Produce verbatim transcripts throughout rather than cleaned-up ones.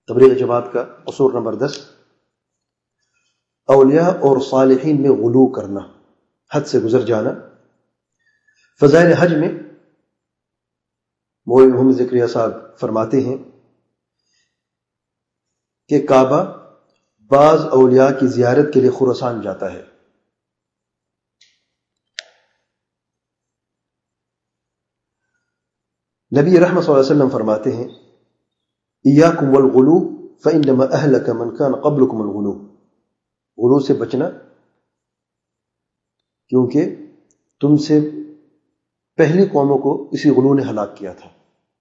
تبلیغ جماعت کا اصول نمبر دس، اولیاء اور صالحین میں غلو کرنا، حد سے گزر جانا۔ فضائل حج میں مولوی محمد زکریا صاحب فرماتے ہیں کہ کعبہ بعض اولیاء کی زیارت کے لیے خراسان جاتا ہے۔ نبی رحمت صلی اللہ علیہ وسلم فرماتے ہیں ایاکم والغلو فانما اہلک من کان قبلکم الغلو، غلو سے بچنا کیونکہ تم سے پہلی قوموں کو اسی غلو نے ہلاک کیا تھا۔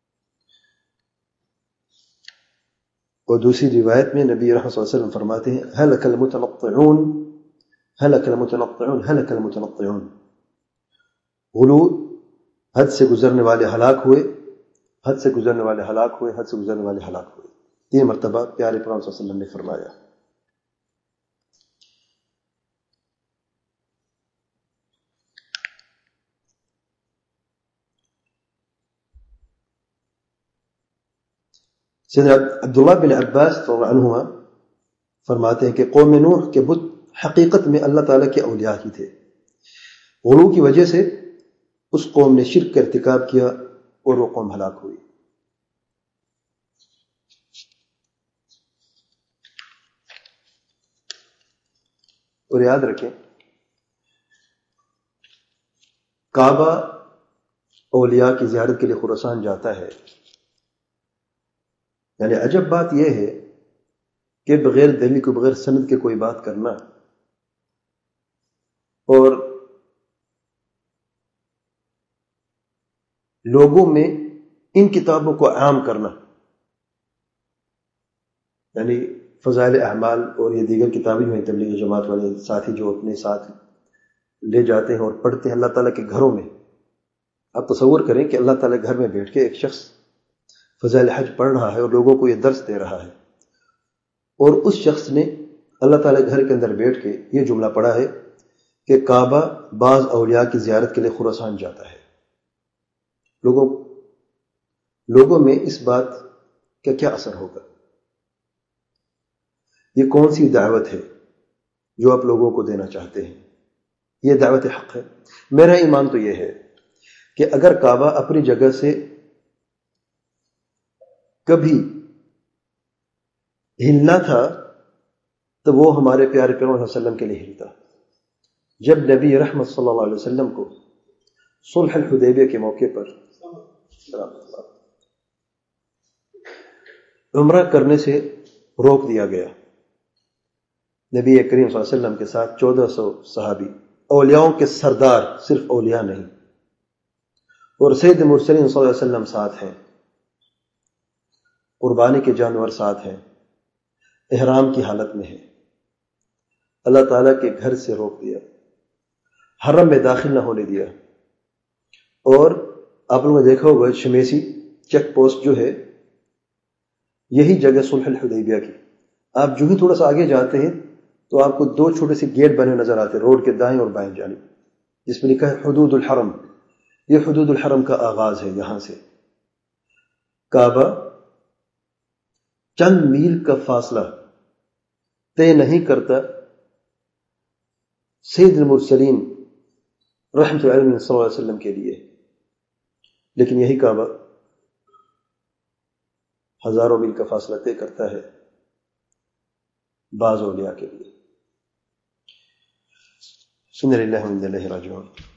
اور دوسری روایت میں نبی رحمت صلی اللہ علیہ وسلم فرماتے ہیں ہلک المتنطعون ہلک المتنطعون ہلک المتنطعون، غلو حد سے گزرنے والے ہلاک ہوئے، حد سے گزرنے والے ہلاک ہوئے، حد سے گزرنے والے ہلاک ہوئے۔ تین مرتبہ پیارے پیغمبر صلی اللہ علیہ وسلم نے فرمایا۔ سیدنا عبداللہ بن عباس رضی اللہ عنہما فرماتے ہیں کہ قوم نوح کے بت حقیقت میں اللہ تعالیٰ کے اولیاء ہی تھے، غلو کی وجہ سے اس قوم نے شرک کا ارتکاب کیا اور وہ قوم ہلاک ہوئی۔ اور یاد رکھیں کعبہ اولیاء کی زیارت کے لیے خراسان جاتا ہے، یعنی عجب بات یہ ہے کہ بغیر دلیل کو بغیر سند کے کوئی بات کرنا اور لوگوں میں ان کتابوں کو عام کرنا، یعنی فضائل اعمال اور یہ دیگر کتابیں جو ہیں تبلیغ جماعت والے ساتھی جو اپنے ساتھ لے جاتے ہیں اور پڑھتے ہیں اللہ تعالیٰ کے گھروں میں۔ آپ تصور کریں کہ اللہ تعالیٰ گھر میں بیٹھ کے ایک شخص فضائل حج پڑھ رہا ہے اور لوگوں کو یہ درس دے رہا ہے، اور اس شخص نے اللہ تعالیٰ گھر کے اندر بیٹھ کے یہ جملہ پڑھا ہے کہ کعبہ بعض اولیاء کی زیارت کے لیے خراسان جاتا ہے۔ لوگوں لوگوں میں اس بات کا کیا اثر ہوگا؟ یہ کون سی دعوت ہے جو آپ لوگوں کو دینا چاہتے ہیں؟ یہ دعوت حق ہے؟ میرا ایمان تو یہ ہے کہ اگر کعبہ اپنی جگہ سے کبھی ہلنا تھا تو وہ ہمارے پیارے پیغمبر صلی اللہ علیہ وسلم کے لیے ہلتا۔ جب نبی رحمت صلی اللہ علیہ وسلم کو صلح الحدیبیہ کے موقع پر عمرہ کرنے سے روک دیا گیا، نبی کریم صلی اللہ علیہ وسلم کے ساتھ چودہ سو صحابی، اولیاؤں کے سردار، صرف اولیاء نہیں، اور سید مرسلین صلی اللہ علیہ وسلم ساتھ ہیں، قربانی کے جانور ساتھ ہیں، احرام کی حالت میں ہیں۔ اللہ تعالیٰ کے گھر سے روک دیا، حرم میں داخل نہ ہونے دیا۔ اور آپ لوگوں نے دیکھا ہوگا شمیسی چیک پوسٹ جو ہے یہی جگہ صلح الحدیبیہ کی، آپ جو ہی تھوڑا سا آگے جاتے ہیں تو آپ کو دو چھوٹے سے گیٹ بنے نظر آتے ہیں روڈ کے دائیں اور بائیں جانب، جس میں لکھا ہے حدود الحرم۔ یہ حدود الحرم کا آغاز ہے، یہاں سے کعبہ چند میل کا فاصلہ طے نہیں کرتا سید المرسلین رحمۃ اللہ علیہ صلی اللہ علیہ وسلم کے لیے، لیکن یہی کعبہ ہزاروں میل کا فاصلہ طے کرتا ہے بعض اولیاء کے لیے۔ سن للہ و انا الیہ راجعون۔